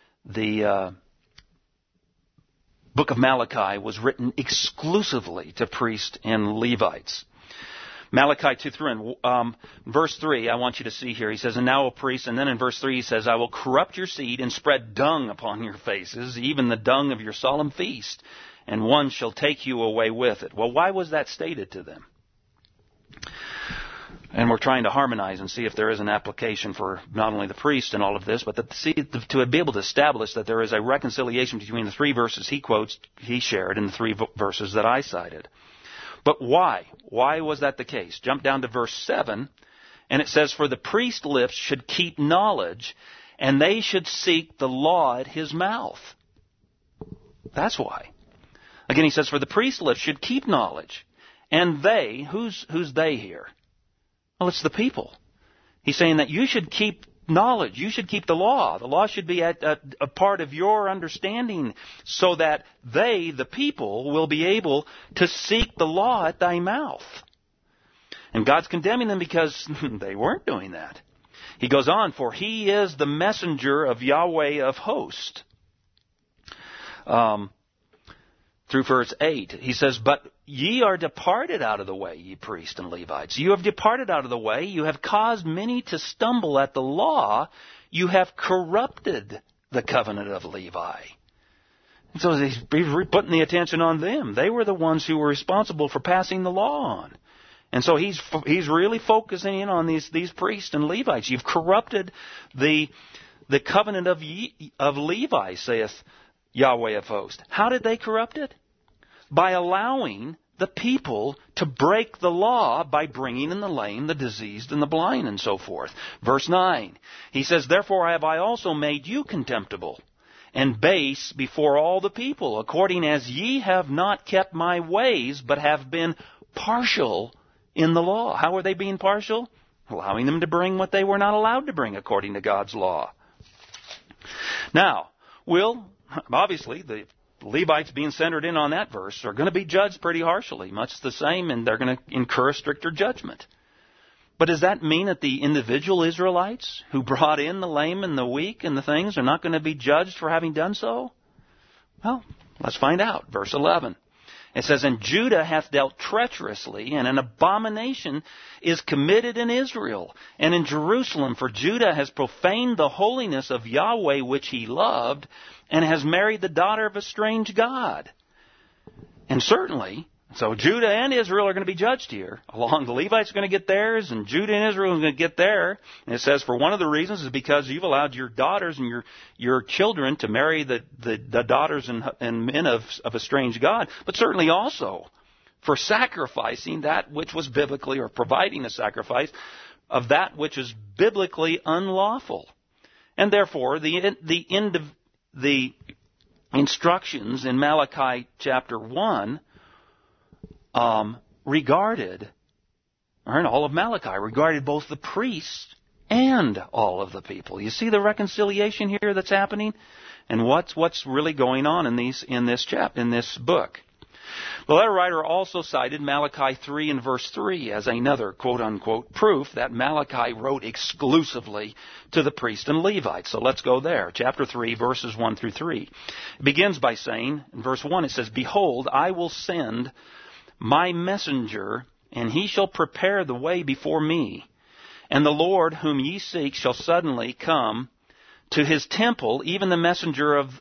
book of Malachi was written exclusively to priests and Levites. Malachi 2:3, verse 3, I want you to see here. He says, "And now, O priests," and then in verse 3 he says, "I will corrupt your seed and spread dung upon your faces, even the dung of your solemn feast, and one shall take you away with it." Well, why was that stated to them? And we're trying to harmonize and see if there is an application for not only the priest and all of this, but to be able to establish that there is a reconciliation between the three verses he shared, and the three verses that I cited. But why? Why was that the case? Jump down to verse 7, and it says, "For the priest's lips should keep knowledge, and they should seek the law at his mouth." That's why. Again, he says, "For the priest's lips should keep knowledge, and they," who's they here? Well, it's the people. He's saying that you should keep knowledge. You should keep the law. The law should be a part of your understanding so that they, the people, will be able to seek the law at thy mouth. And God's condemning them because they weren't doing that. He goes on, "For he is the messenger of Yahweh of hosts." Through verse 8, he says, "But ye are departed out of the way, ye priests and Levites. You have departed out of the way. You have caused many to stumble at the law. You have corrupted the covenant of Levi." And so he's putting the attention on them. They were the ones who were responsible for passing the law on. And so he's really focusing in on these priests and Levites. You've corrupted the covenant of Levi, saith Yahweh of hosts. How did they corrupt it? By allowing the people to break the law by bringing in the lame, the diseased, and the blind, and so forth. Verse 9, he says, "Therefore have I also made you contemptible and base before all the people, according as ye have not kept my ways, but have been partial in the law." How were they being partial? Allowing them to bring what they were not allowed to bring according to God's law. Now, obviously, the Levites being centered in on that verse are going to be judged pretty harshly, much the same, and they're going to incur a stricter judgment. But does that mean that the individual Israelites who brought in the lame and the weak and the things are not going to be judged for having done so? Well, let's find out. Verse 11. It says, "And Judah hath dealt treacherously, and an abomination is committed in Israel and in Jerusalem. For Judah has profaned the holiness of Yahweh which he loved, and has married the daughter of a strange god." And certainly, so Judah and Israel are going to be judged here. Along, the Levites are going to get theirs, and Judah and Israel are going to get there. And it says, for one of the reasons is because you've allowed your daughters and your children to marry the daughters and men of a strange god. But certainly also for sacrificing that which was biblically, or providing a sacrifice of that which is biblically unlawful. And therefore, the instructions in Malachi chapter 1 regarded both the priests and all of the people. You see the reconciliation here that's happening, and what's really going on in this book. The letter writer also cited Malachi 3 and verse 3 as another quote-unquote proof that Malachi wrote exclusively to the priests and Levites. So let's go there. Chapter 3, verses 1 through 3. It begins by saying, in verse 1, it says, "Behold, I will send my messenger, and he shall prepare the way before me. And the Lord whom ye seek shall suddenly come to his temple, even the messenger of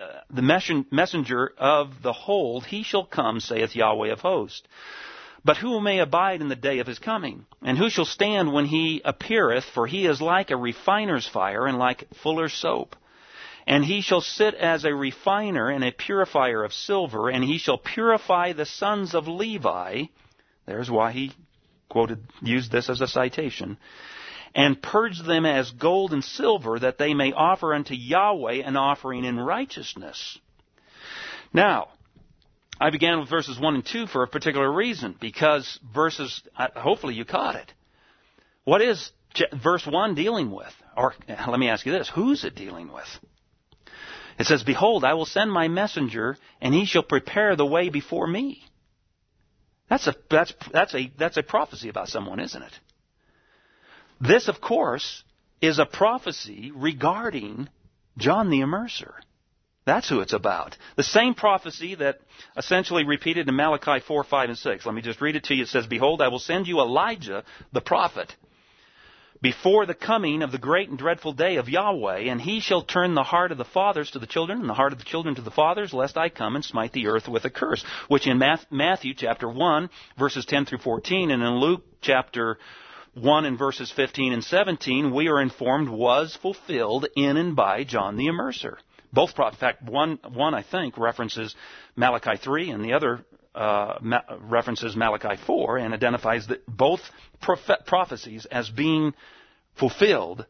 the hold, he shall come, saith Yahweh of hosts. But who may abide in the day of his coming? And who shall stand when he appeareth? For he is like a refiner's fire, and like fuller's soap. And he shall sit as a refiner and a purifier of silver, and he shall purify the sons of Levi." There's why he used this as a citation. "And purge them as gold and silver, that they may offer unto Yahweh an offering in righteousness." Now, I began with verses 1 and 2 for a particular reason, because hopefully you caught it. What is verse 1 dealing with? Or let me ask you this, who's it dealing with? It says, "Behold, I will send my messenger, and he shall prepare the way before me." That's a prophecy about someone, isn't it? This, of course, is a prophecy regarding John the Immerser. That's who it's about. The same prophecy that essentially repeated in Malachi 4, 5, and 6. Let me just read it to you. It says, "Behold, I will send you Elijah the prophet before the coming of the great and dreadful day of Yahweh, and he shall turn the heart of the fathers to the children, and the heart of the children to the fathers, lest I come and smite the earth with a curse." Which in Matthew chapter 1, verses 10 through 14, and in Luke chapter 1 and verses 15 and 17, we are informed was fulfilled in and by John the Immerser. Both, in fact, one I think references Malachi 3, and the other references Malachi 4, and identifies that both prophecies as being fulfilled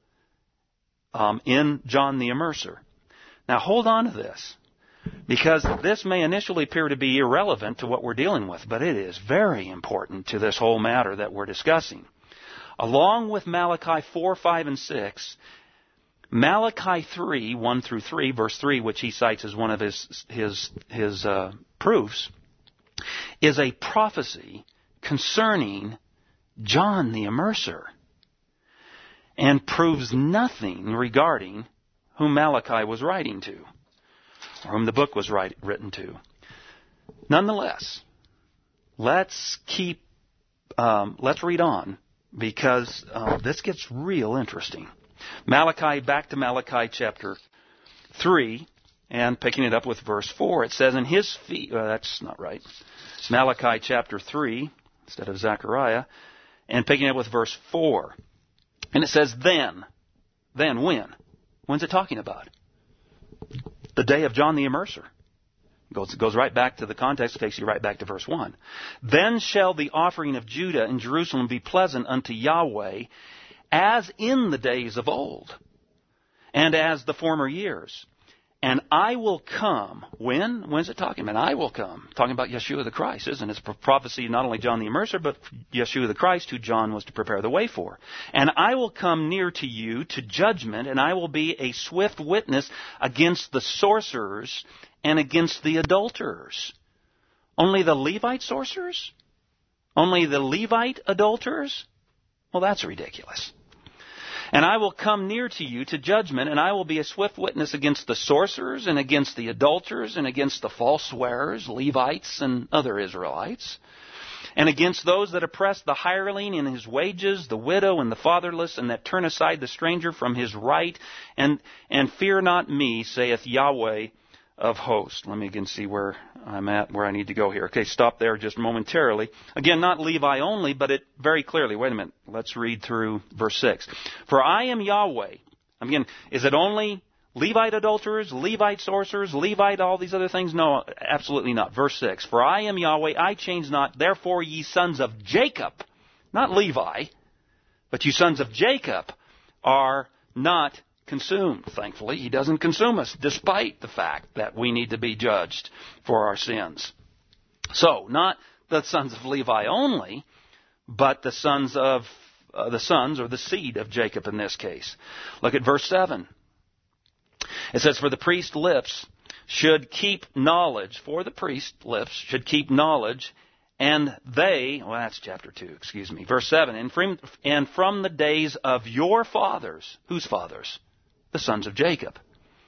in John the Immerser. Now, hold on to this, because this may initially appear to be irrelevant to what we're dealing with, but it is very important to this whole matter that we're discussing. Along with Malachi 4, 5, and 6, Malachi 3, 1 through 3, verse 3, which he cites as one of his proofs, is a prophecy concerning John the Immerser, and proves nothing regarding whom Malachi was writing to, or whom the book was written to. Nonetheless, let's read on, because this gets real interesting. Back to Malachi chapter 3, and picking it up with verse 4, it says, "In his feet," that's not right. Malachi chapter 3, instead of Zechariah, and picking it up with verse 4. And it says, then when? When's it talking about? The day of John the Immerser. It goes right back to the context, it takes you right back to verse 1. "Then shall the offering of Judah and Jerusalem be pleasant unto Yahweh, as in the days of old, and as the former years. And I will come." When? When's it talking about? I will come. Talking about Yeshua the Christ, isn't it? It's a prophecy not only John the Immerser, but Yeshua the Christ, who John was to prepare the way for. "And I will come near to you to judgment, and I will be a swift witness against the sorcerers and against the adulterers." Only the Levite sorcerers? Only the Levite adulterers? Well, that's ridiculous. "And I will come near to you to judgment, and I will be a swift witness against the sorcerers and against the adulterers and against the false swearers, Levites and other Israelites, and against those that oppress the hireling in his wages, the widow and the fatherless, and that turn aside the stranger from his right, and fear not me, saith Yahweh of hosts." Let me again see where I'm at, where I need to go here. Okay, stop there just momentarily. Again, not Levi only, but it very clearly. Wait a minute. Let's read through verse 6. "For I am Yahweh." Again, is it only Levite adulterers, Levite sorcerers, Levite all these other things? No, absolutely not. Verse 6. "For I am Yahweh, I change not. Therefore ye sons of Jacob," not Levi, but you sons of Jacob, "are not consumed." Thankfully, he doesn't consume us, despite the fact that we need to be judged for our sins. So, not the sons of Levi only, but the sons or the seed of Jacob in this case. Look at verse 7. It says, "For the priest's lips should keep knowledge," "and they," well, that's chapter 2, excuse me, verse 7, "and from the days of your fathers," whose fathers? The sons of Jacob,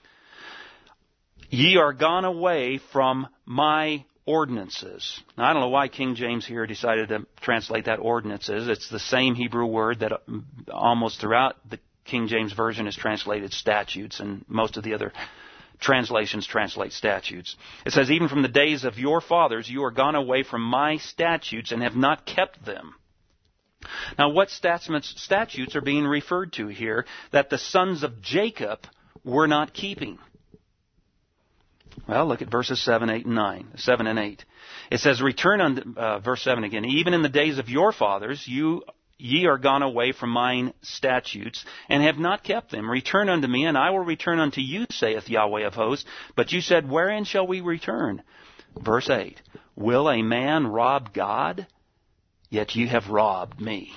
"ye are gone away from my ordinances." Now, I don't know why King James here decided to translate that ordinances. It's the same Hebrew word that almost throughout the King James Version is translated statutes, and most of the other translations translate statutes. It says, "Even from the days of your fathers, you are gone away from my statutes and have not kept them." Now, what statutes are being referred to here that the sons of Jacob were not keeping? Well, look at verses 7 and 8. It says, "Return unto," verse 7 again, "even in the days of your fathers, ye are gone away from mine statutes, and have not kept them. Return unto me, and I will return unto you, saith Yahweh of hosts. But you said, wherein shall we return?" Verse 8, "Will a man rob God? Yet you have robbed me."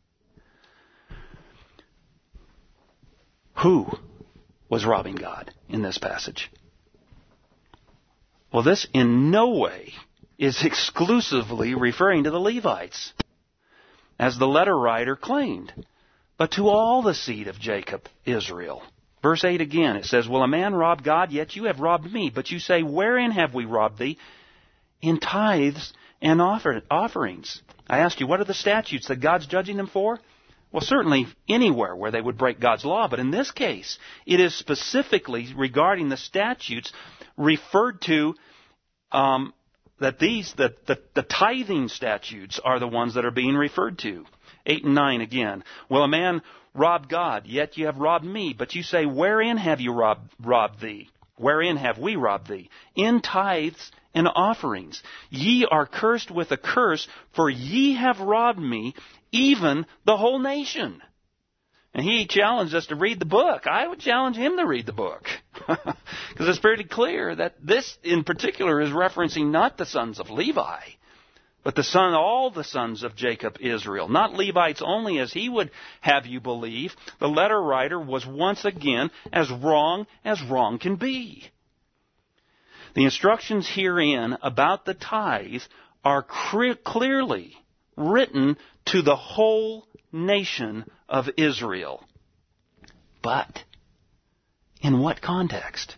Who was robbing God in this passage? Well, this in no way is exclusively referring to the Levites, as the letter writer claimed. but to all the seed of Jacob, Israel. Verse 8 again, it says, Will a man rob God? Yet you have robbed me. But you say, Wherein have we robbed thee? In tithes and offerings. I asked you, what are the statutes that God's judging them for? Well, certainly anywhere where they would break God's law. But in this case, it is specifically regarding the statutes referred to that the tithing statutes are the ones that are being referred to. 8 and 9 again. Will a man rob God? Yet you have robbed me. But you say, Wherein have you robbed thee? Wherein have we robbed thee? In tithes and offerings. Ye are cursed with a curse, for ye have robbed me, even the whole nation. And he challenged us to read the book. I would challenge him to read the book. Because it's pretty clear that this in particular is referencing not the sons of Levi, but all the sons of Jacob, Israel. Not Levites only, as he would have you believe. The letter writer was once again as wrong can be. The instructions herein about the tithe are clearly written to the whole nation of Israel. But in what context?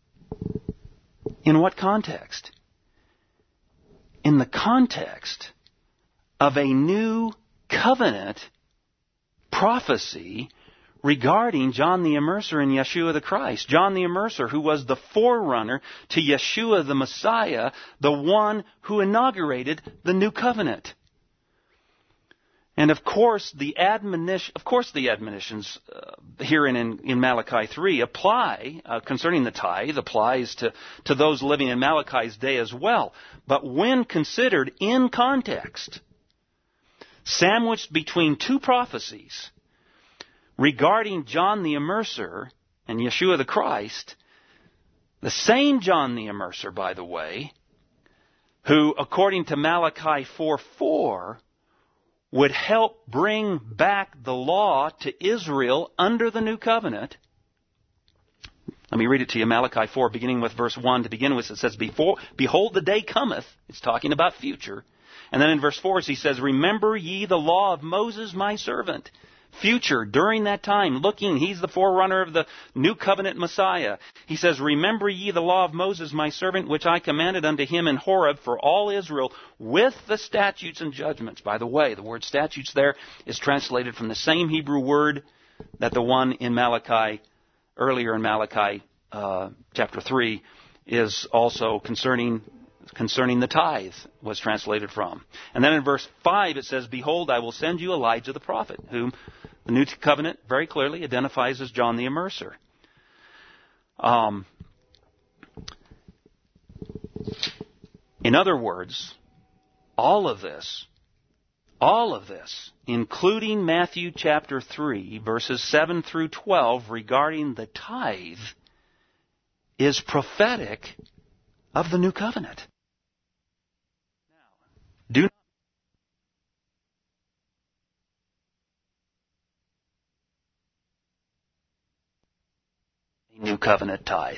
In what context? In the context of a new covenant prophecy regarding John the Immerser and Yeshua the Christ. John the Immerser, who was the forerunner to Yeshua the Messiah, the one who inaugurated the new covenant. And of course, the admonitions here in Malachi 3 apply concerning the tithe, applies to those living in Malachi's day as well. But when considered in context, sandwiched between two prophecies regarding John the Immerser and Yeshua the Christ, the same John the Immerser, by the way, who, according to Malachi 4:4, would help bring back the law to Israel under the new covenant. Let me read it to you. Malachi 4, beginning with verse 1 to begin with, it says, Behold, the day cometh. It's talking about future. And then in verse 4, he says, Remember ye the law of Moses, my servant. Future, during that time, looking, he's the forerunner of the new covenant Messiah. He says, Remember ye the law of Moses, my servant, which I commanded unto him in Horeb for all Israel, with the statutes and judgments. By the way, the word statutes there is translated from the same Hebrew word that the one in Malachi, earlier in Malachi chapter 3, is also concerning the tithe, was translated from. And then in verse 5 it says, Behold, I will send you Elijah the prophet, whom the New Covenant very clearly identifies as John the Immerser. In other words, all of this, including Matthew chapter 3, verses 7 through 12, regarding the tithe, is prophetic of the New Covenant. Do not a new covenant tithe.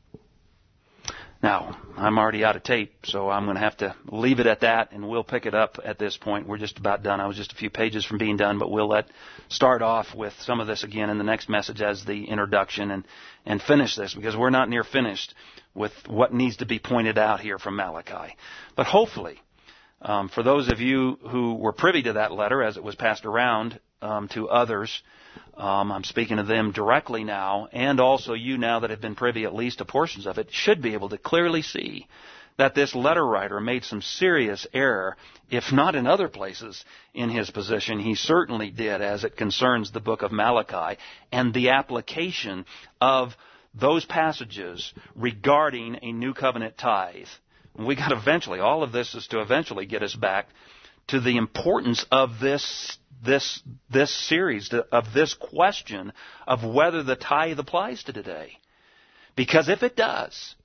Now, I'm already out of tape, so I'm going to have to leave it at that, and we'll pick it up at this point. We're just about done. I was just a few pages from being done, but we'll start off with some of this again in the next message as the introduction and finish this, because we're not near finished with what needs to be pointed out here from Malachi. But hopefully, for those of you who were privy to that letter as it was passed around to others, I'm speaking to them directly now, and also you now that have been privy at least to portions of it, should be able to clearly see that this letter writer made some serious error, if not in other places in his position. He certainly did as it concerns the book of Malachi and the application of those passages regarding a new covenant tithe. We got eventually, all of this is to eventually get us back to the importance of this series, of this question of whether the tithe applies to today. Because if it does,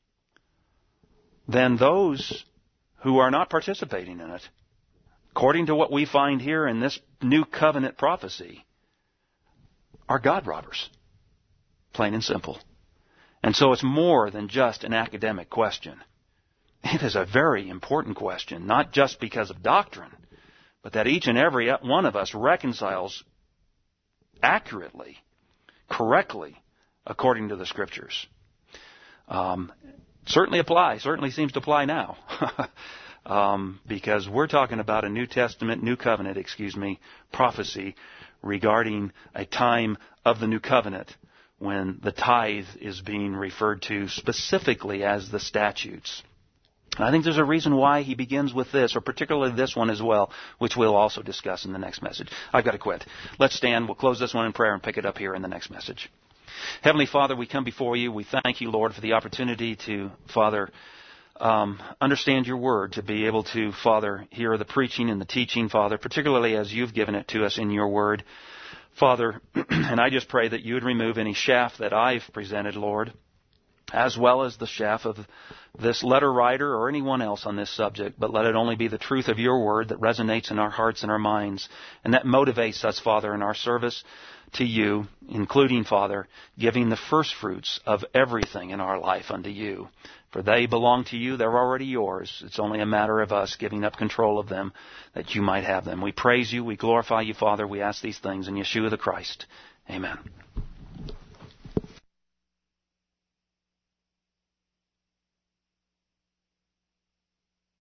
then those who are not participating in it, according to what we find here in this new covenant prophecy, are God robbers. Plain and simple. And so it's more than just an academic question. It is a very important question, not just because of doctrine, but that each and every one of us reconciles accurately, correctly, according to the Scriptures. Certainly seems to apply now. Because we're talking about a New Covenant, prophecy regarding a time of the New Covenant when the tithe is being referred to specifically as the statutes. And I think there's a reason why he begins with this, or particularly this one as well, which we'll also discuss in the next message. I've got to quit. Let's stand. We'll close this one in prayer and pick it up here in the next message. Heavenly Father, we come before you. We thank you, Lord, for the opportunity to, Father, understand your word, to be able to, Father, hear the preaching and the teaching, Father, particularly as you've given it to us in your word. Father, and I just pray that you would remove any chaff that I've presented, Lord, as well as the chaff of this letter writer or anyone else on this subject, but let it only be the truth of your word that resonates in our hearts and our minds, and that motivates us, Father, in our service to you, including, Father, giving the first fruits of everything in our life unto you. For they belong to you, they're already yours. It's only a matter of us giving up control of them that you might have them. We praise you, we glorify you, Father. We ask these things in Yeshua the Christ. Amen.